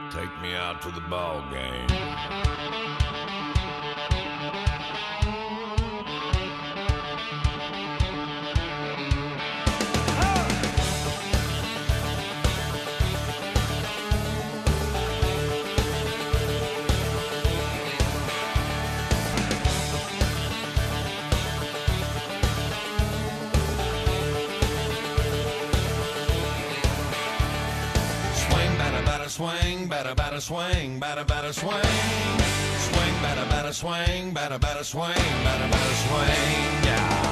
Take me out to the ball game. Swing, batter, batter, swing, batter, batter, swing. Swing, batter, batter, swing, batter, batter, swing, batter, batter, swing, yeah.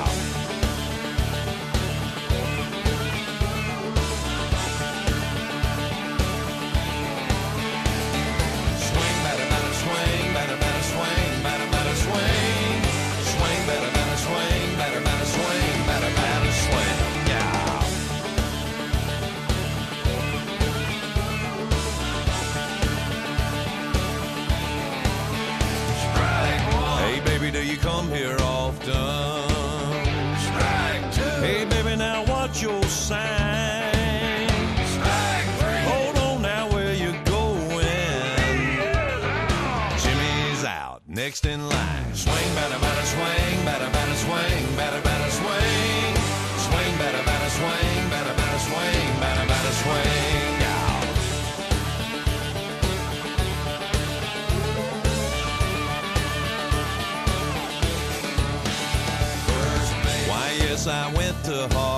Swing, batter, batter, swing, batter, batter, swing, batter, batter, swing. Swing, batter, batter, swing, batter, batter, swing, batter, batter, swing, yeah. Baby, do you come here often? Strike two. Hey, baby, now watch your sign. Strike three. Hold on now, where you going? Jimmy's out, next in line. Swing, batter, batter, swing, batter, batter, swing, batter, batter, swing. Swing, batter, batter, swing, batter, batter, swing, batter, batter, swing. I went to Harvard.